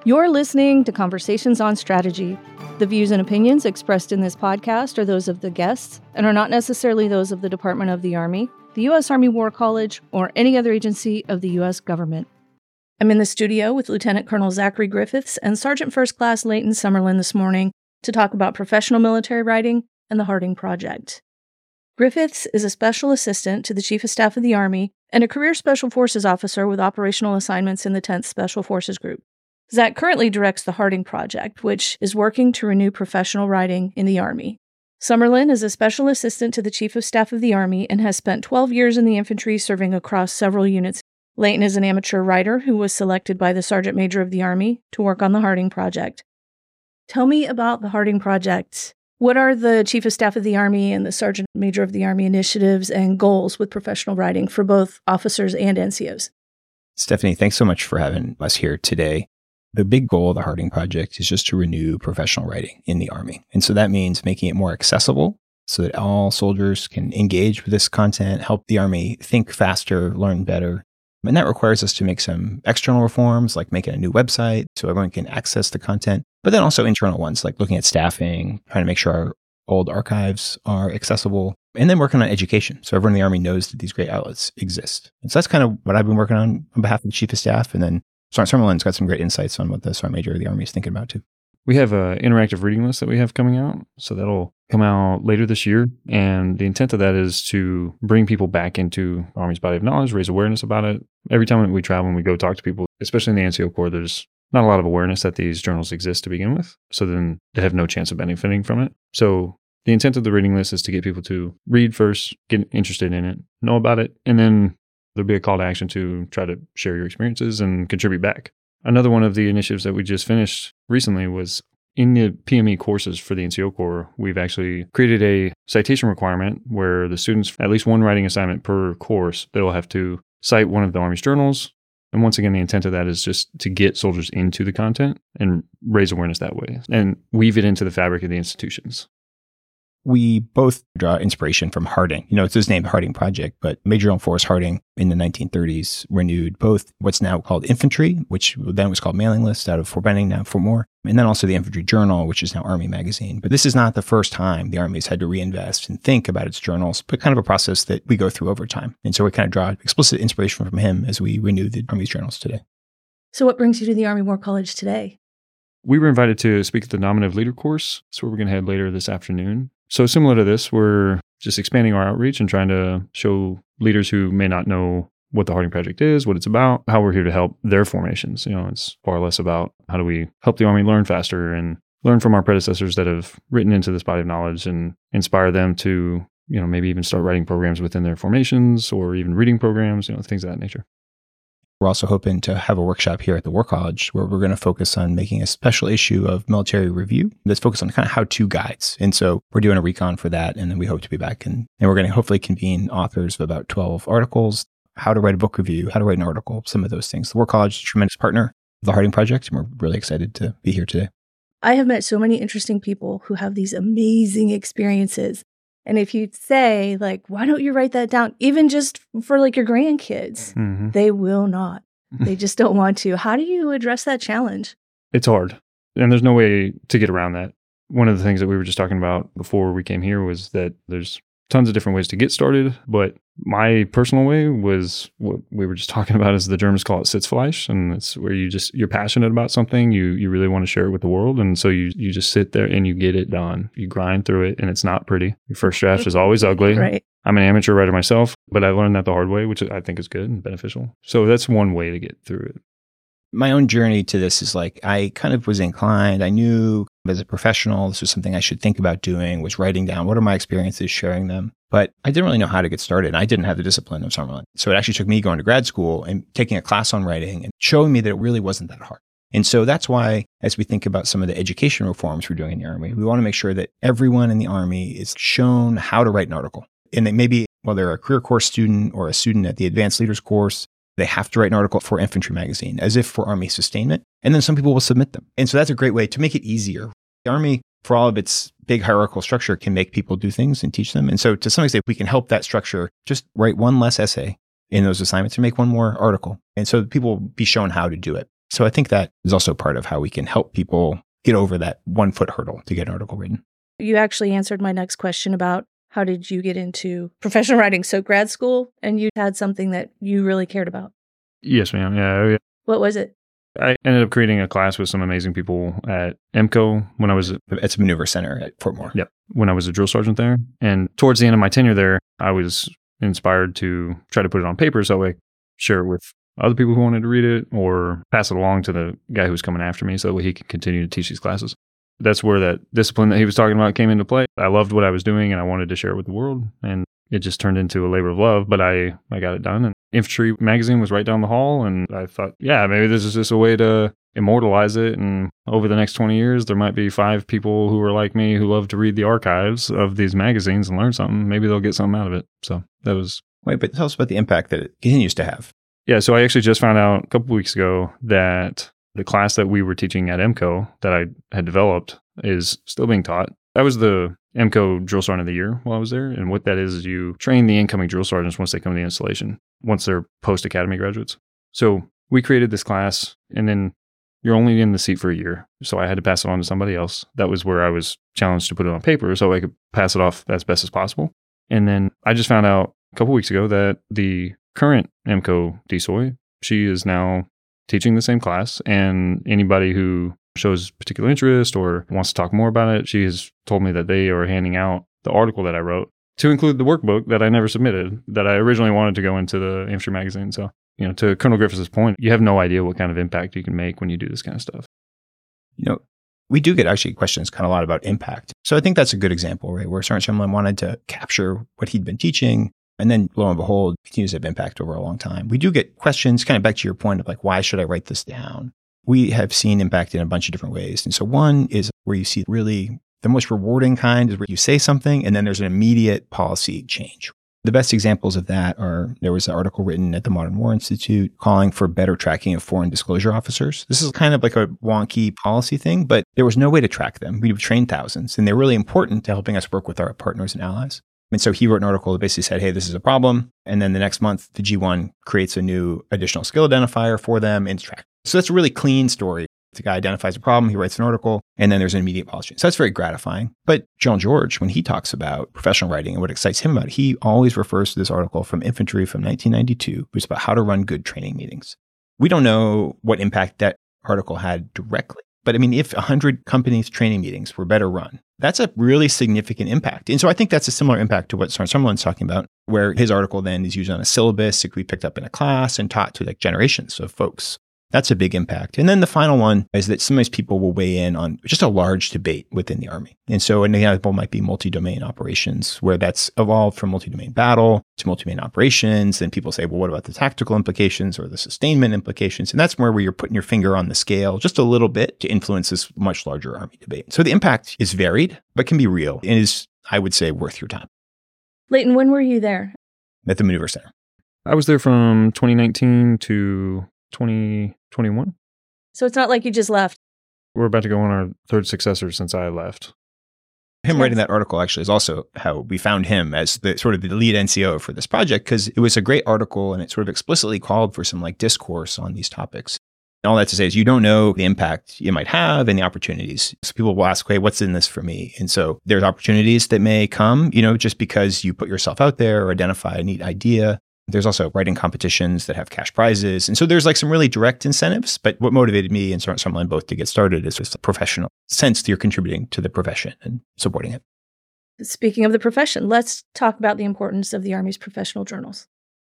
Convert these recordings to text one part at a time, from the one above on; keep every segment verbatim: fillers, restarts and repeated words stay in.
You're listening to Conversations on Strategy. The views and opinions expressed in this podcast are those of the guests and are not necessarily those of the Department of the Army, the U S Army War College, or any other agency of the U S government. I'm in the studio with Lieutenant Colonel Zachary Griffiths and Sergeant First Class Leighton Summerlin this morning to talk about professional military writing and the Harding Project. Griffiths is a special assistant to the Chief of Staff of the Army and a career Special Forces officer with operational assignments in the tenth Special Forces Group. Zach currently directs the Harding Project, which is working to renew professional writing in the Army. Summerlin is a special assistant to the Chief of Staff of the Army and has spent twelve years in the infantry serving across several units. Leighton is an amateur writer who was selected by the Sergeant Major of the Army to work on the Harding Project. Tell me about the Harding Project. What are the Chief of Staff of the Army and the Sergeant Major of the Army initiatives and goals with professional writing for both officers and N C Os? Stephanie, thanks so much for having us here today. The big goal of the Harding Project is just to renew professional writing in the Army. And so that means making it more accessible so that all soldiers can engage with this content, help the Army think faster, learn better. And that requires us to make some external reforms, like making a new website so everyone can access the content, but then also internal ones, like looking at staffing, trying to make sure our old archives are accessible, and then working on education so everyone in the Army knows that these great outlets exist. And so that's kind of what I've been working on on behalf of the Chief of Staff. And then Sergeant Summerlin's got some great insights on what the Sergeant Major of the Army is thinking about too. We have an interactive reading list that we have coming out. So that'll come out later this year. And the intent of that is to bring people back into the Army's body of knowledge, raise awareness about it. Every time we travel and we go talk to people, especially in the N C O Corps, there's not a lot of awareness that these journals exist to begin with. So then they have no chance of benefiting from it. So the intent of the reading list is to get people to read first, get interested in it, know about it, and then there'll be a call to action to try to share your experiences and contribute back. Another one of the initiatives that we just finished recently was in the P M E courses for the N C O Corps, we've actually created a citation requirement where the students, at least one writing assignment per course, they'll have to cite one of the Army's journals. And once again, the intent of that is just to get soldiers into the content and raise awareness that way and weave it into the fabric of the institutions. We both draw inspiration from Harding. You know, it's his name, Harding Project, but Major General Forrest Harding in the nineteen thirties renewed both what's now called Infantry, which then was called Mailing List out of Fort Benning, now Fort Moore, and then also the Infantry Journal, which is now Army Magazine. But this is not the first time the Army's had to reinvest and think about its journals, but kind of a process that we go through over time. And so we kind of draw explicit inspiration from him as we renew the Army's journals today. So what brings you to the Army War College today? We were invited to speak at the Nominative Leader course. That's where we're going to head later this afternoon. So similar to this, we're just expanding our outreach and trying to show leaders who may not know what the Harding Project is, what it's about, how we're here to help their formations. You know, it's far less about how do we help the Army learn faster and learn from our predecessors that have written into this body of knowledge and inspire them to, you know, maybe even start writing programs within their formations or even reading programs, you know, things of that nature. We're also hoping to have a workshop here at the War College where we're going to focus on making a special issue of Military Review that's focused on kind of how-to guides. And so we're doing a recon for that, and then we hope to be back. And, and we're going to hopefully convene authors of about twelve articles, how to write a book review, how to write an article, some of those things. The War College is a tremendous partner of the Harding Project, and we're really excited to be here today. I have met so many interesting people who have these amazing experiences. And if you say, like, why don't you write that down, even just for like your grandkids, mm-hmm. they will not. They just don't want to. How do you address that challenge? It's hard. And there's no way to get around that. One of the things that we were just talking about before we came here was that there's tons of different ways to get started. But my personal way was what we were just talking about is the Germans call it Sitzfleisch. And it's where you just, you're passionate about something. You you really want to share it with the world. And so you you just sit there and you get it done. You grind through it and it's not pretty. Your first draft is always ugly. Right. I'm an amateur writer myself, but I learned that the hard way, which I think is good and beneficial. So that's one way to get through it. My own journey to this is like, I kind of was inclined. I knew as a professional, this was something I should think about doing, was writing down what are my experiences, sharing them. But I didn't really know how to get started. I didn't have the discipline of Summerlin. So it actually took me going to grad school and taking a class on writing and showing me that it really wasn't that hard. And so that's why, as we think about some of the education reforms we're doing in the Army, we want to make sure that everyone in the Army is shown how to write an article. And that maybe, while they're a career course student or a student at the Advanced Leaders course, they have to write an article for Infantry Magazine, as if for Army sustainment. And then some people will submit them. And so that's a great way to make it easier. The Army, for all of its big hierarchical structure, can make people do things and teach them. And so to some extent, we can help that structure just write one less essay in those assignments and make one more article. And so people will be shown how to do it. So I think that is also part of how we can help people get over that one foot hurdle to get an article written. You actually answered my next question about how did you get into professional writing? So grad school, and you had something that you really cared about. Yes, ma'am. Yeah, yeah. What was it? I ended up creating a class with some amazing people at E M C O when I was at, It's a maneuver center at Fort Moore. Yep, when I was a drill sergeant there. And towards the end of my tenure there, I was inspired to try to put it on paper so I could share it with other people who wanted to read it or pass it along to the guy who was coming after me so that way he could continue to teach these classes. That's where that discipline that he was talking about came into play. I loved what I was doing and I wanted to share it with the world. And it just turned into a labor of love, but I, I got it done. And Infantry magazine was right down the hall. And I thought, yeah, maybe this is just a way to immortalize it. And over the next twenty years, there might be five people who are like me who love to read the archives of these magazines and learn something. Maybe they'll get something out of it. So that was... Wait, but tell us about the impact that it continues to have. Yeah, so I actually just found out a couple weeks ago that the class that we were teaching at E M C O that I had developed is still being taught. I was the E M C O Drill Sergeant of the Year while I was there. And what that is, is you train the incoming drill sergeants once they come to the installation, once they're post-academy graduates. So we created this class, and then you're only in the seat for a year. So I had to pass it on to somebody else. That was where I was challenged to put it on paper so I could pass it off as best as possible. And then I just found out a couple weeks ago that the current E M C O D S O I, she is now teaching the same class, and anybody who shows particular interest or wants to talk more about it, she has told me that they are handing out the article that I wrote to include the workbook that I never submitted, that I originally wanted to go into the Infantry magazine. So, you know, to Colonel Griffiths' point, you have no idea what kind of impact you can make when you do this kind of stuff. You know, we do get actually questions kind of a lot about impact. So I think that's a good example, right? Where Sergeant Shumlin wanted to capture what he'd been teaching, and then lo and behold, continues to have impact over a long time. We do get questions kind of back to your point of like, why should I write this down? We have seen impact in a bunch of different ways. And so one is where you see really the most rewarding kind is where you say something and then there's an immediate policy change. The best examples of that are, there was an article written at the Modern War Institute calling for better tracking of foreign disclosure officers. This is kind of like a wonky policy thing, but there was no way to track them. We've trained thousands and they're really important to helping us work with our partners and allies. And so he wrote an article that basically said, hey, this is a problem. And then the next month, the G one creates a new additional skill identifier for them and it's tracked. So that's a really clean story. The guy identifies a problem, he writes an article, and then there's an immediate policy. So that's very gratifying. But General George, when he talks about professional writing and what excites him about it, he always refers to this article from Infantry from nineteen ninety-two, which is about how to run good training meetings. We don't know what impact that article had directly. But I mean, if one hundred companies' training meetings were better run, that's a really significant impact. And so I think that's a similar impact to what Sergeant Shumlin's talking about, where his article then is used on a syllabus, it could be picked up in a class and taught to like generations of folks. That's a big impact. And then the final one is that sometimes people will weigh in on just a large debate within the Army. And so an example might be multi-domain operations, where that's evolved from multi-domain battle to multi-domain operations. And people say, well, what about the tactical implications or the sustainment implications? And that's where you're putting your finger on the scale just a little bit to influence this much larger Army debate. So the impact is varied, but can be real and is, I would say, worth your time. Leighton, when were you there? At the Maneuver Center. I was there from twenty nineteen to twenty twenty-one. So it's not like you just left. We're about to go on our third successor since I left. Him writing that article actually is also how we found him as the sort of the lead N C O for this project, because it was a great article and it sort of explicitly called for some like discourse on these topics. And all that to say is you don't know the impact you might have and the opportunities. So people will ask, hey, what's in this for me? And so there's opportunities that may come, you know, just because you put yourself out there or identify a neat idea. There's also writing competitions that have cash prizes. And so there's like some really direct incentives. But what motivated me and Sergeant Shumlin both to get started is just a professional sense that you're contributing to the profession and supporting it. Speaking of the profession, let's talk about the importance of the Army's professional journals.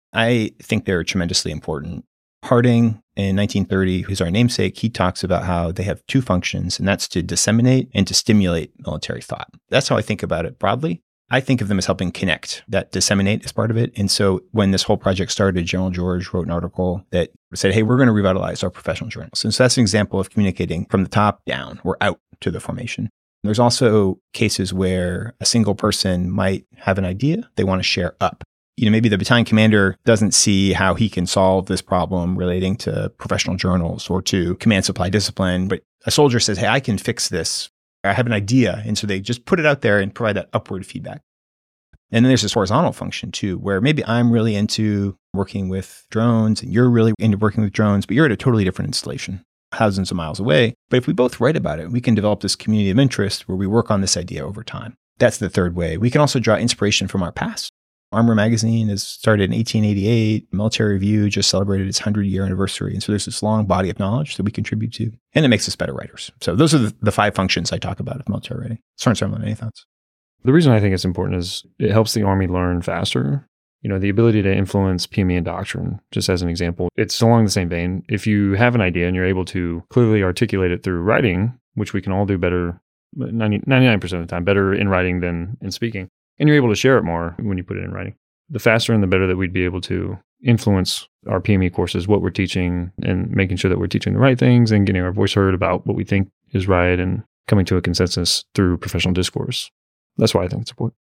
I think they're tremendously important. Harding in nineteen thirty, who's our namesake, he talks about how they have two functions, and that's to disseminate and to stimulate military thought. That's how I think about it broadly. I think of them as helping connect. That disseminate is part of it. And so when this whole project started, General George wrote an article that said, hey, we're going to revitalize our professional journals. And so that's an example of communicating from the top down or out to the formation. There's also cases where a single person might have an idea they want to share up. You know, maybe the battalion commander doesn't see how he can solve this problem relating to professional journals or to command supply discipline, but a soldier says, hey, I can fix this. I have an idea. And so they just put it out there and provide that upward feedback. And then there's this horizontal function too, where maybe I'm really into working with drones and you're really into working with drones, but you're at a totally different installation. thousands of miles away. But if we both write about it, we can develop this community of interest where we work on this idea over time. That's the third way. We can also draw inspiration from our past. Armor Magazine is started in eighteen eighty-eight. Military Review just celebrated its hundred-year anniversary. And so there's this long body of knowledge that we contribute to, and it makes us better writers. So those are the, the five functions I talk about of military writing. Sergeant Summerlin, any thoughts? The reason I think it's important is it helps the Army learn faster. You know, the ability to influence P M E and doctrine, just as an example, it's along the same vein. If you have an idea and you're able to clearly articulate it through writing, which we can all do better, ninety, ninety-nine percent of the time, better in writing than in speaking, and you're able to share it more when you put it in writing, the faster and the better that we'd be able to influence our P M E courses, what we're teaching, and making sure that we're teaching the right things and getting our voice heard about what we think is right and coming to a consensus through professional discourse. That's why I think it's important.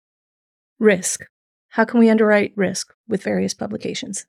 Risk. How can we underwrite risk with various publications?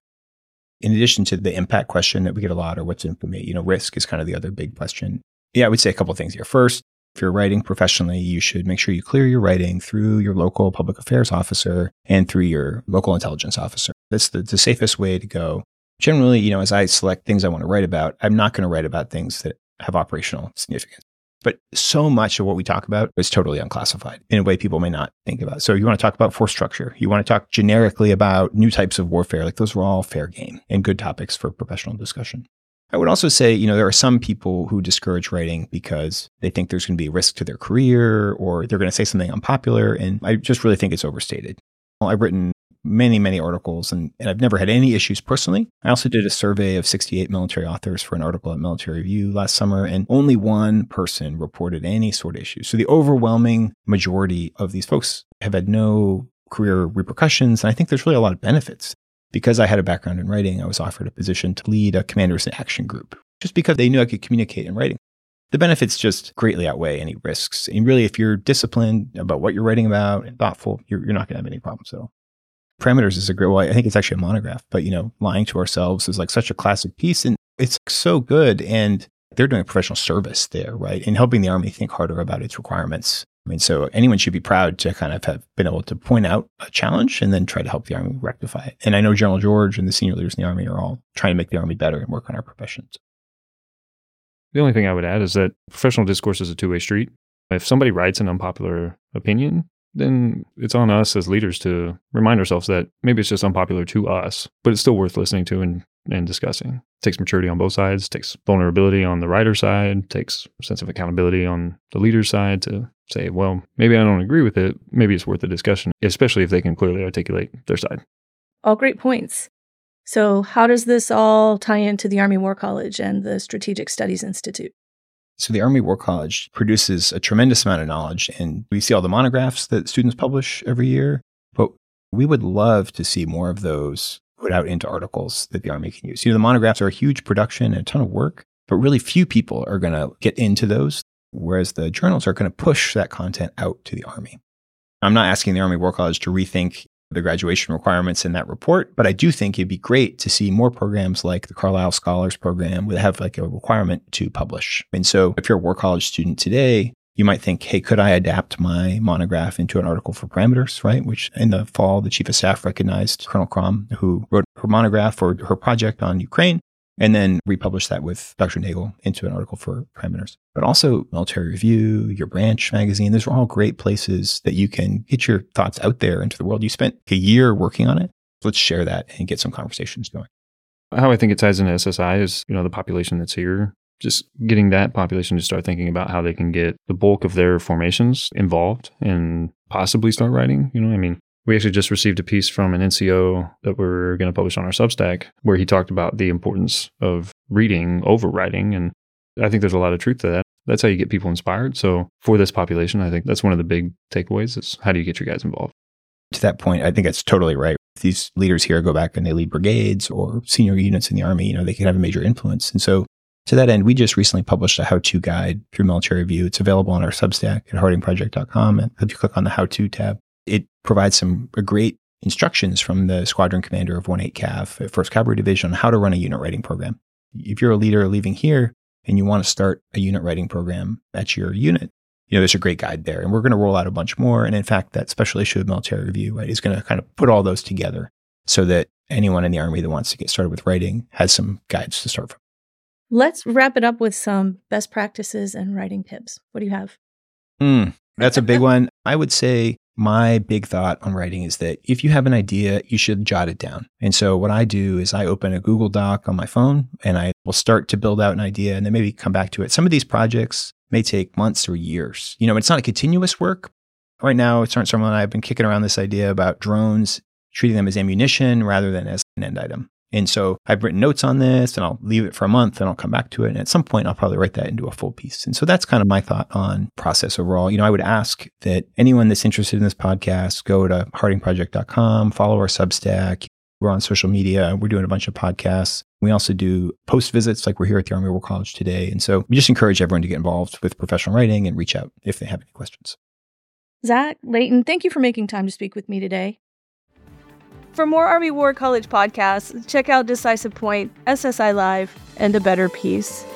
In addition to the impact question that we get a lot, or what's in for me, you know, risk is kind of the other big question. Yeah, I would say a couple of things here. First, if you're writing professionally, you should make sure you clear your writing through your local public affairs officer and through your local intelligence officer. That's the, the safest way to go. Generally, you know, as I select things I want to write about, I'm not going to write about things that have operational significance. But so much of what we talk about is totally unclassified in a way people may not think about. So you want to talk about force structure. You want to talk generically about new types of warfare. Like those are all fair game and good topics for professional discussion. I would also say, you know, there are some people who discourage writing because they think there's going to be a risk to their career or they're going to say something unpopular. And I just really think it's overstated. I've written many, many articles and, and I've never had any issues personally. I also did a survey of sixty-eight military authors for an article at Military Review last summer, and only one person reported any sort of issues. So the overwhelming majority of these folks have had no career repercussions. And I think there's really a lot of benefits. Because I had a background in writing, I was offered a position to lead a commander's action group, just because they knew I could communicate in writing. The benefits just greatly outweigh any risks. And really, if you're disciplined about what you're writing about and thoughtful, you're, you're not going to have any problems at all. Parameters is a great, well, I think it's actually a monograph, but, you know, lying to ourselves is like such a classic piece and it's so good. And they're doing a professional service there, right? And helping the Army think harder about its requirements. I mean, so anyone should be proud to kind of have been able to point out a challenge and then try to help the Army rectify it. And I know General George and the senior leaders in the Army are all trying to make the Army better and work on our professions. The only thing I would add is that professional discourse is a two-way street. If somebody writes an unpopular opinion, then it's on us as leaders to remind ourselves that maybe it's just unpopular to us, but it's still worth listening to and, and discussing. It takes maturity on both sides, takes vulnerability on the writer's side, takes a sense of accountability on the leader's side to say, well, maybe I don't agree with it. Maybe it's worth a discussion, especially if they can clearly articulate their side. All great points. So how does this all tie into the Army War College and the Strategic Studies Institute? So the Army War College produces a tremendous amount of knowledge, and we see all the monographs that students publish every year, but we would love to see more of those put out into articles that the Army can use. You know, the monographs are a huge production and a ton of work, but really few people are going to get into those, whereas the journals are going to push that content out to the Army. I'm not asking the Army War College to rethink the graduation requirements in that report, but I do think it'd be great to see more programs like the Carlisle Scholars Program that have like a requirement to publish. And so if you're a War College student today, you might think, hey, could I adapt my monograph into an article for Parameters, right? Which in the fall, the Chief of Staff recognized Colonel Crom, who wrote her monograph or her project on Ukraine, and then republished that with Doctor Nagel into an article for Parameters. But also Military Review, your branch magazine, those are all great places that you can get your thoughts out there into the world. You spent a year working on it. Let's share that and get some conversations going. How I think it ties into S S I is, you know, the population that's here, just getting that population to start thinking about how they can get the bulk of their formations involved and possibly start writing. You know, I mean, we actually just received a piece from an N C O that we're going to publish on our Substack where he talked about the importance of reading over writing. And I think there's a lot of truth to that. That's how you get people inspired. So for this population, I think that's one of the big takeaways is how do you get your guys involved? To that point, I think that's totally right. If these leaders here go back and they lead brigades or senior units in the Army, you know, they can have a major influence. And so to that end, we just recently published a how-to guide through Military Review. It's available on our Substack at harding project dot com. And if you click on the how-to tab, it provides some great instructions from the squadron commander of one eight Cav at first Cavalry Division on how to run a unit writing program. If you're a leader leaving here and you want to start a unit writing program at your unit, you know, there's a great guide there. And we're going to roll out a bunch more. And in fact, that special issue of Military Review, right, is going to kind of put all those together so that anyone in the Army that wants to get started with writing has some guides to start from. Let's wrap it up with some best practices and writing tips. What do you have? Mm, that's a big one. I would say my big thought on writing is that if you have an idea, you should jot it down. And so what I do is I open a Google Doc on my phone and I will start to build out an idea and then maybe come back to it. Some of these projects may take months or years. You know, it's not a continuous work. Right now, Sergeant Summerlin and I have been kicking around this idea about drones, treating them as ammunition rather than as an end item. And so I've written notes on this and I'll leave it for a month and I'll come back to it. And at some point, I'll probably write that into a full piece. And so that's kind of my thought on process overall. You know, I would ask that anyone that's interested in this podcast, go to harding project dot com, follow our Substack. We're on social media. We're doing a bunch of podcasts. We also do post visits like we're here at the Army War College today. And so we just encourage everyone to get involved with professional writing and reach out if they have any questions. Zach, Leighton, thank you for making time to speak with me today. For more Army War College podcasts, check out Decisive Point, S S I Live, and A Better Peace.